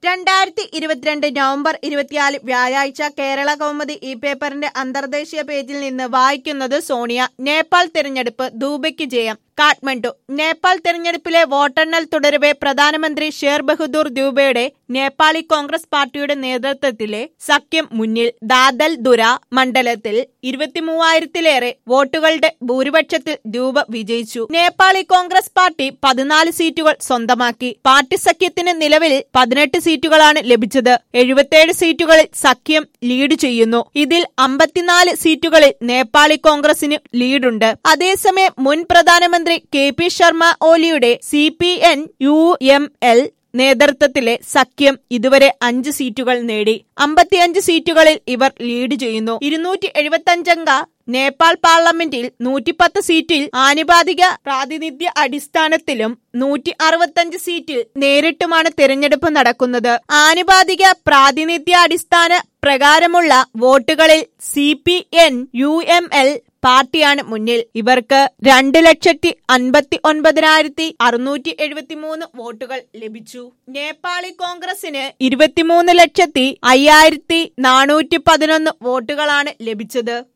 2022 November 24 വ്യാഴാഴ്ച കേരള കൗമുദി ഈ പേപ്പറിന്റെ അന്തർദേശീയ പേജിൽ നിന്ന് വായിക്കുന്നത് സോണിയ. നേപ്പാൾ തെരഞ്ഞെടുപ്പ്, ദൂബയ്ക്ക് ജയം. കാഠ്മണ്ഡു. നേപ്പാൾ തെരഞ്ഞെടുപ്പിലെ വോട്ടെണ്ണൽ തുടരവെ പ്രധാനമന്ത്രി ഷേർ ബഹദൂർ ദ്യൂബയുടെ നേപ്പാളി കോൺഗ്രസ് പാർട്ടിയുടെ നേതൃത്വത്തിലെ സഖ്യം മുന്നിൽ. ദാദൽ ദുര മണ്ഡലത്തിൽ 23,000-ലേറെ വോട്ടുകളുടെ ഭൂരിപക്ഷത്തിൽ ദ്യൂബ വിജയിച്ചു. നേപ്പാളി കോൺഗ്രസ് പാർട്ടി 14 സീറ്റുകൾ സ്വന്തമാക്കി. പാർട്ടി സഖ്യത്തിന് നിലവിൽ 18 സീറ്റുകളാണ് ലഭിച്ചത്. 77 സീറ്റുകളിൽ സഖ്യം ലീഡ് ചെയ്യുന്നു. ഇതിൽ 54 സീറ്റുകളിൽ നേപ്പാളി കോൺഗ്രസിന് ലീഡുണ്ട്. അതേസമയം മുൻ പ്രധാനമന്ത്രി കെ.പി. ശർമ്മ ഓലിയുടെ CPN-UML നേതൃത്വത്തിലെ സഖ്യം ഇതുവരെ 5 സീറ്റുകൾ നേടി. 55 സീറ്റുകളിൽ ഇവർ ലീഡ് ചെയ്യുന്നു. 275 അംഗ നേപ്പാൾ പാർലമെന്റിൽ 110 സീറ്റിൽ ആനുപാതിക പ്രാതിനിധ്യ അടിസ്ഥാനത്തിലും 165 സീറ്റിൽ നേരിട്ടുമാണ് തെരഞ്ഞെടുപ്പ് നടക്കുന്നത്. ആനുപാതിക പ്രാതിനിധ്യാടിസ്ഥാന പ്രകാരമുള്ള വോട്ടുകളിൽ CPN-UML പാർട്ടിയാണ് മുന്നിൽ. ഇവർക്ക് 2,59,673 വോട്ടുകൾ ലഭിച്ചു. നേപ്പാളി കോൺഗ്രസിന് 23,05,411 വോട്ടുകളാണ് ലഭിച്ചത്.